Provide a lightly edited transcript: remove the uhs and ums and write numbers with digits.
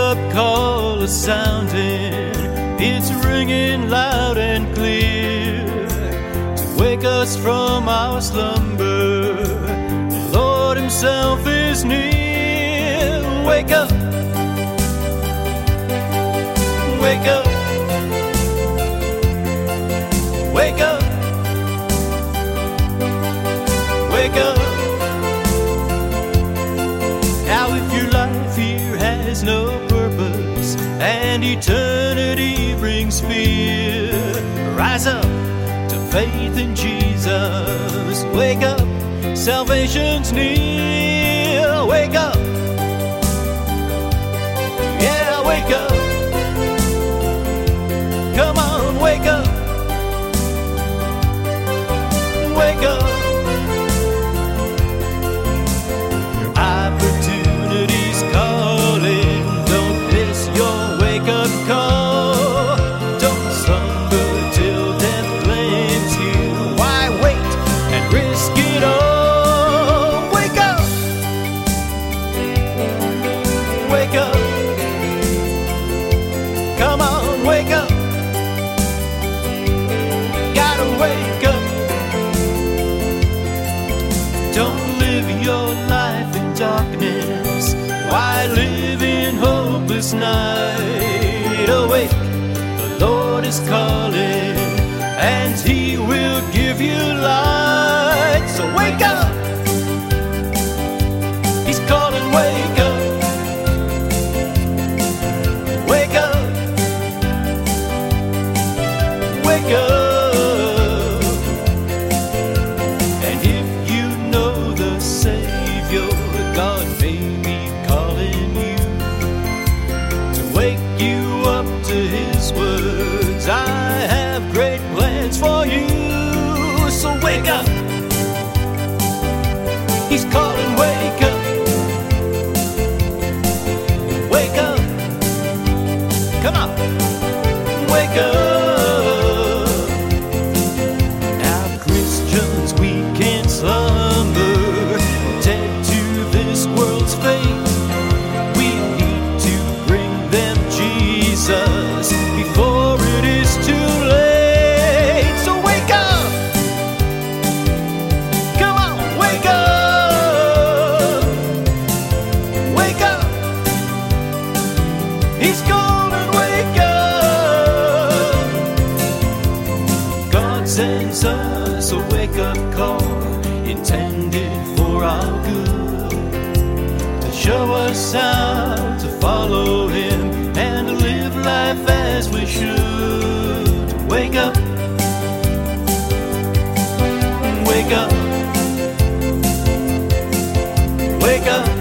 wake-up call is sounding. It's ringing loud and clear to wake us from our slumber. The Lord Himself is near. Wake up, wake up, wake up, wake up. Now if your life here has no purpose and eternity brings fear, rise up to faith in Jesus. Wake up, salvation's near. Wake up, yeah, wake up. Come on, wake up, wake up. Your opportunity's calling. Don't miss your wake-up call. Don't slumber till death claims you. Why wait and risk it all? Wake up, wake up. Come on, wake up. Gotta wake up. Don't live your life in darkness. Why live in hopeless night? Awake, the Lord is calling, and He will give you light. So wake up. He's calling, wake up. Wake up. Wake up. And if you know the Savior, God may be calling you to wake you up to His words. I have great plans for you. So wake up. He's calling, wake up. Wake up. Come on. Wake up. Now Christians, we can't slumber, dead to this world's fate. We need to bring them Jesus before it is too late. So wake up. Come on, wake up. Wake up. He's calling, wake up. God sends us a wake-up call intended for our good, to show us how to follow Him and to live life as we should. Wake up, wake up, wake up.